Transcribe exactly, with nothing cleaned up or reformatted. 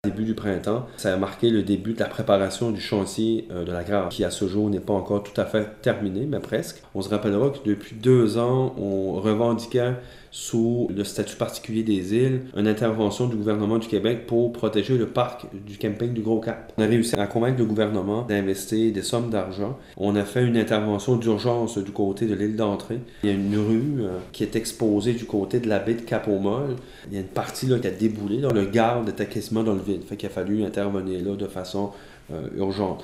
Début du printemps, ça a marqué le début de la préparation du chantier euh, de la gare, qui à ce jour n'est pas encore tout à fait terminé, mais presque. On se rappellera que depuis deux ans, on revendiquait sous le statut particulier des îles une intervention du gouvernement du Québec pour protéger le parc du camping du Gros-Cap. On a réussi à convaincre le gouvernement d'investir des sommes d'argent. On a fait une intervention d'urgence du côté de l'île d'Entrée. Il y a une rue euh, qui est exposée du côté de la baie de Cap-aux-Molles. Il y a une partie là, qui a déboulé. Là. Le garde était quasiment dans le vide. Fait qu'il a fallu intervenir là de façon euh, urgente.